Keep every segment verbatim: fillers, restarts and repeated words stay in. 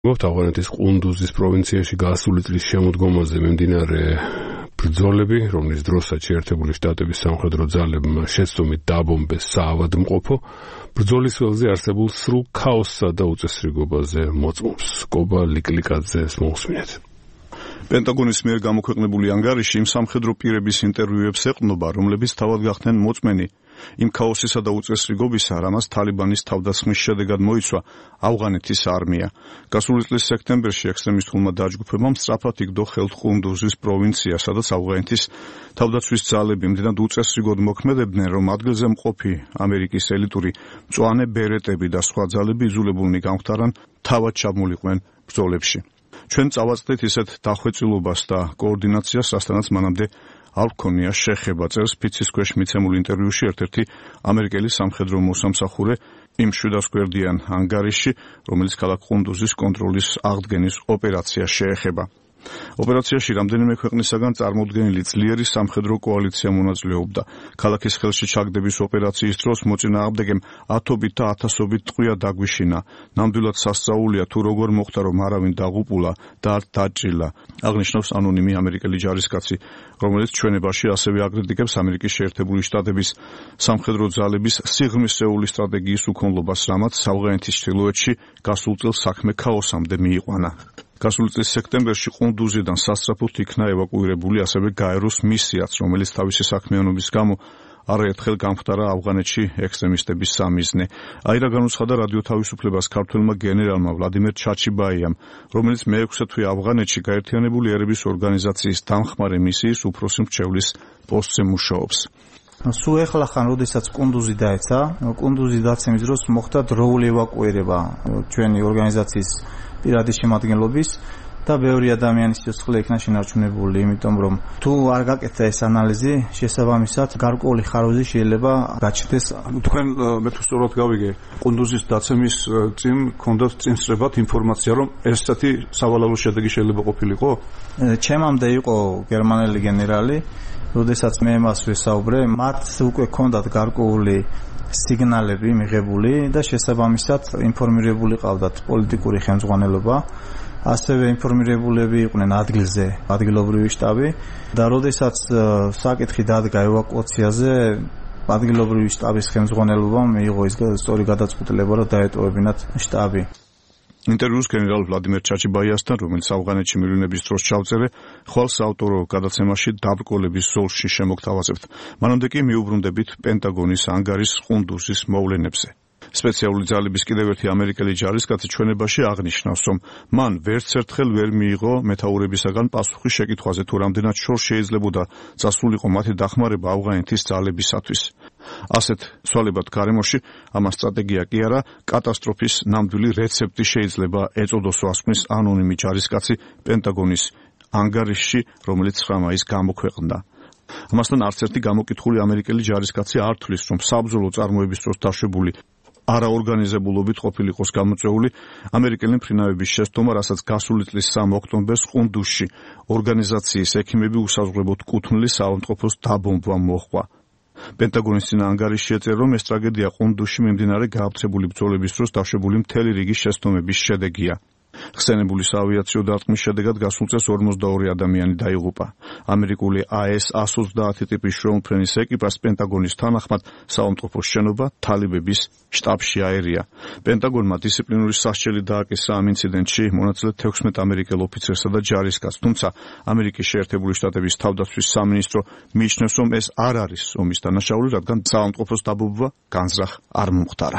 ავღანეთის ყუნდუზის პროვინციაში გასული წლის შემოდგომაზე მიმდინარე ბრძოლები, რომლის დროსაც შეერთებული შტატების სამხედრო ძალებმა შეცდომით დააბომბეს საავადმყოფო, ბრძოლის ველზე არსებულ სრულ ქაოსსა და უწესრიგობაზე მოწმობს. კობა ლიკლიკაძეს მოусმინეთ. პენტაგონის მიერ გამოქვეყნებული ანგარიში იმ სამხედრო პირების ინტერვიუებს ეყრდნობა, რომლებიც თავად გახდნენ მოწმენი იმ ქაოსისა და უწესრიგობისა, რამაც თალიბანის თავდასხმის შედეგად მოიცვა ავღანეთის არმია. გასული წლის სექტემბერში ექსტრემისტულმა დაჯგუფებამ სწრაფად იგდო ხელთ ყუნდუზის პროვინცია, სადაც ავღანეთის თავდაცვის ძალები იმდენად უწესრიგოდ მოქმედებდნენ, რომ ადგილზე მყოფი ამერიკის ელიტური მწვანე ბერეტები და სხვა ძალები იძულებულნი გამხდარან თავად ჩაბმულიყვნენ ბრძოლებში. ჩვენ წავაწყდით ისეთ დახვეწილობას და კოორდინაციას, რასთანაც მანამდე არ ჰქონია შეხება, წერს ფიცის ქვეშ მიცემულ ინტერვიუში ერთ-ერთი ამერიკელი სამხედრო მოსამსახურე იმ შვიდას გვერდიან ანგარიში, რომელიც ქალაქ ყუნდუზის კონტროლის აღდგენის ოპერაციას შეეხება. ოპერაციაში რამდენიმე ქვეყნისაგან წარმოდგენილი ძლიერი სამხედრო კოალიცია მონაწილეობდა. ქალაქის ხელში ჩაგდების ოპერაციის დროს მოწინააღმდეგემ ათობით და ათასობით ტყვია დაგვიშინა. ნამდვილად სასწაულია თუ როგორ მოხდა, რომ არავინ დაღუპულა და არ დაჭრილა, აღნიშნავს ანონიმი ამერიკელი ჯარისკაცი, რომელიც ჩვენებაში ასევე აკრიტიკებს ამერიკის შეერთებული შტატების სამხედრო ძალების სიღრმისეული სტრატეგიის უქონლობას, რამაც ავღანეთის ჩრდილოეთში გასულ წელს საქმე ქაოსამდე მიიყვანა. გასული წლის სექტემბერში ყუნდუზიდან სასწრაფოდ იქნა ევაკუირებული ასევე გაეროს მისიაც, რომელიც თავისი საქმიანობის გამო არაერთხელ გამხდარა ავღანეთში ექსტრემისტების სამიზნე. აირა განუცხადა რადიო თავისუფლებას ქართველმა გენერალმა ვლადიმერ ჩაჩიბაიამ, რომელიც მეექვსე თვე ავღანეთში გაერთიანებული ერების ორგანიზაციის დამხმარე მისიის უფროსი მრჩევლის პოსტზე მუშაობს. სულ ეხლა ხან როდესაც ყუნდუზი დაეცა, ყუნდუზი დაცემის დროს მოხდა დროული ევაკუირება ჩვენი ორგანიზაციის პირადი შემადგენლობის და ბევრი ადამიანის სიცოცხლე იქნა შენარჩუნებული, იმიტომ რომ თუ არ გაკეთდა ეს ანალიზი, შესაბამისად გარკვეული ხარვეზი შეიძლება გაჩნდეს. თქვენ მე თუ სწორად გავიგე, ყუნდუზის დაცემის წინ ჰქონდათ წინსწრებად ინფორმაცია, რომ ესეთი სავალალო შედეგი შეიძლება ყოფილიყო? ჩემამდე იყო გერმანელი გენერალი, როდესაც მე მას ვესაუბრე, მათ უკვე ჰქონდათ გარკვეული სიგნალები მიღებული და შესაბამისად ინფორმირებული ყავდათ პოლიტიკური ხელმძღვანელობა, ასევე ინფორმირებულები იყვნენ ადგილზე ადგილობრივი შტაბი და როდესაც საკითხი დადგა ევაკუაციაზე, ადგილობრივი შტაბის ხელმძღვანელობამ მიიღო ის სწორი გადაწყვეტილება, რომ დაეტოვებინათ შტაბი. ინტერვიუს გენერალ ვლადიმერ ჩაჩიბაიასთან, რომელიც ავღანეთში მივლინების დროს ჩავწერე, ხვალ საავტორო გადაცემაში დაბრკოლების ზოლში შემოგთავაზებთ. მანამდე კი მიუბრუნდებით პენტაგონის ანგარის ყუნდუზის მოვლენებზე. სპეციალური ძალების კიდევ ერთი ამერიკელი ჯარისკაცი ჩვენებაში აღნიშნავს, რომ მან ვერც ერთხელ ვერ მიიღო მეთაურებისაგან პასუხი შეკითხვაზე, თუ რამდენად შორს შეიძლებოდა წასულიყო მათი დახმარება ავღანეთის ძალებისათვის. ასეთ სვალებად გარემოში ამას სტრატეგია კი არა, კატასტროფის ნამდვილი რეცეპტი შეიძლება ეწოდოსო, ასმის ანონიმი ჯარისკაცი პენტაგონის ანგარიში, რომელიც ცხრა მაისს გამოქვეყნდა. ამასთან არც ერთი გამოკითხული ამერიკელი ჯარისკაცი არ თვლის, რომ საბრძოლო წარმოების დროს დაშვებული არაორგანიზებულობით ყოფილიყოს გამოწვეული ამერიკელი მფრინავების შეცდომა, რასაც გასული წლის სამი ოქტომბერს ყუნდუზში ორგანიზაციის ექიმები უსაზღვრებოდ კუთვნილი საავადმყოფოს დაბომბვა მოჰყვა. პენტაგონის წინა ანგარიში ეწერა, რომ ეს ტრაგედია ყუნდუზში მიმდინარე გააფთრებული ბრძოლების დროს დაშვებული მთელი რიგი შეცდომების შედეგია. ხსენებული საავიაციო დარტყმის შედეგად გასულ წელს ორმოცდაორი ადამიანი დაიღუპა. ამერიკული ა ეს ას ოცდაათი ტიპის შვეულმფრენის ეკიპას პენტაგონის თანახმად საავადმყოფოს შენობა თალიბების შტაბში აერია. პენტაგონმა დისციპლინური სასჯელი დააკისრა ამ ინციდენტში მონაწილე თექვსმეტ ამერიკელ ოფიცერსა და ჯარისკაცს, თუმცა ამერიკის შეერთებული შტატების თავდაცვის სამინისტრო მიიჩნევს, რომ ეს არ არის ომის დანაშაული, რადგან საავადმყოფოს დაბომბვა განზრახ არ მომხდარა.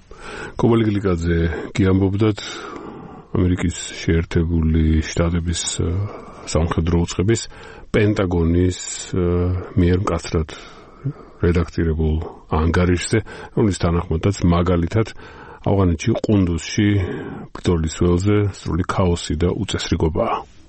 კობა ლიკლიკაძე კი ამბობდათ ამერიკის შეერთებული შტატების სამხედრო უწყების პენტაგონის მიერ მკაცრად რედაქტირებულ ანგარიშზე, რომლის თანახმადაც მაგალითად ავღანეთში ყუნდუზში ბრძოლის ველზე სრული ქაოსი და უწესრიგობაა.